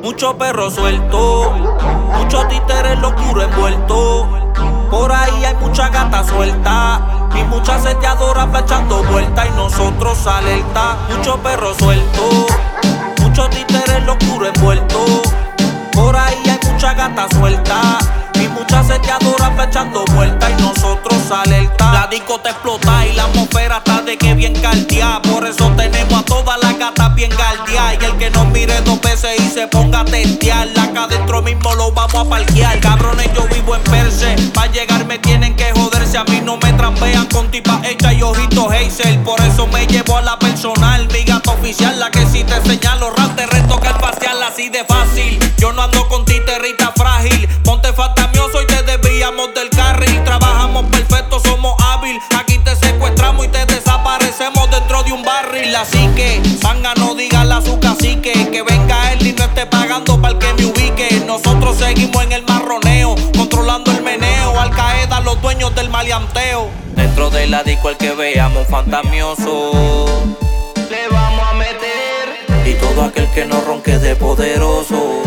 mucho perro suelto, muchos títeres locuro envuelto. Por ahí hay mucha gata suelta y muchas seteadoras echando vuelta y nosotros alerta. Mucho perro suelto, muchos títeres locuro envuelto. Por ahí hay mucha gata suelta y muchas seteadoras echando vuelta y nosotros alerta. La disco te explota y la atmósfera está de que bien caldeada. Por eso tenemos a todas las gatas bien galdeadas. Y el que nos mire dos veces y se ponga a testear, acá adentro mismo lo vamos a parquear. Cabrones, yo vivo en Perse, pa' llegar me tienen que joderse. A mí no me trampean con tipas hechas y ojitos Hazel. Por eso me llevo a la personal, mi gata oficial, la que si te señalo rap te reto que el facial así de fácil. Yo no ando con titerrita frágil, ponte fantamioso y te desviamos del carril. Trabajamos perfecto, somos hábil, aquí te secuestramos y te desaparecemos dentro de un barril. Así que, sanga no dígale a su cacique que venga él y no esté pagando para el que me ubique. Nosotros seguimos en el marroneo, controlando el meneo. Al Qaeda, los dueños del maleanteo. Dentro de la disco el que veamos fantamioso le vamos a meter. Y todo aquel que no ronque de poderoso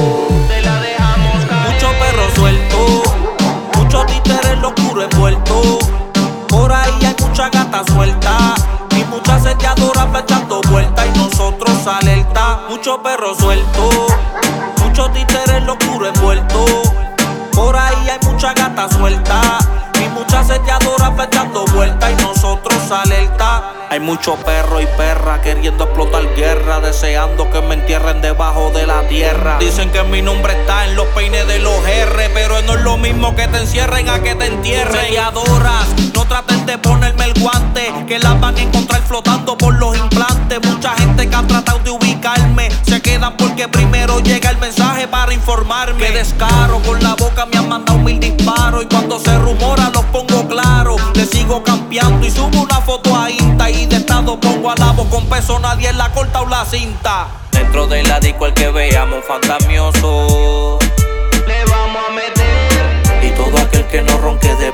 te la dejamos caer. Mucho perro suelto, muchos títeres locuro envuelto. Por ahí hay mucha gata suelta y muchas seteadoras echando vuelta y nosotros alerta. Mucho perro suelto, muchos títeres locuro envuelto. Por ahí hay mucha gata suelta y muchas seteadoras echando vuelta y nosotros alerta. Hay mucho perro y perra queriendo explotar guerra, deseando que me entierren debajo de la tierra. Dicen que mi nombre está en los peines de los R, pero no es lo mismo que te encierren a que te entierren. Seteadoras, no traten de ponerme el guante, que las van a encontrar flotando por los implantes. Mucha gente que ha tratado de ubicarme se quedan porque primero llega el mensaje para informarme. Qué descaro, con la boca me han mandado 1000 disparos y cuando se rumora los pongo claro. Le sigo campeando y subo una foto a Insta y de estado pongo a la voz con peso, nadie la corta o la cinta. Dentro de la disco el que veamos fantamioso le vamos a meter. Y todo aquel que no ronque de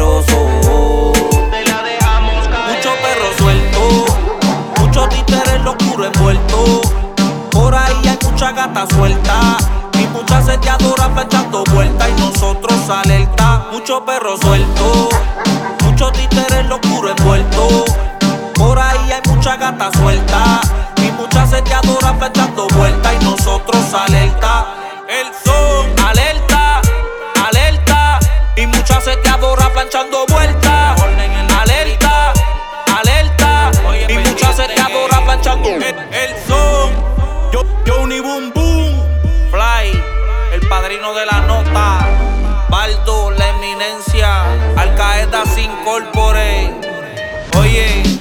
poderoso te la dejamos caer. Mucho perro suelto, muchos títeres locuro envuelto. Por ahí hay mucha gata suelta y muchas seteadoras echando vuelta y nosotros alerta. Mucho perro suelto, muchos títeres locuro envuelto. Por ahí hay mucha gata suelta y muchas seteadoras echando vuelta y nosotros alerta. El son, alerta, alerta. Y muchas seteadoras planchando vuelta. Alerta, alerta. Y muchas seteadoras planchando. El son, Johnny Boom Boom, Fly, el padrino de la nota, Baldo, la eminencia, Al Qaeda sin corpore. Oye.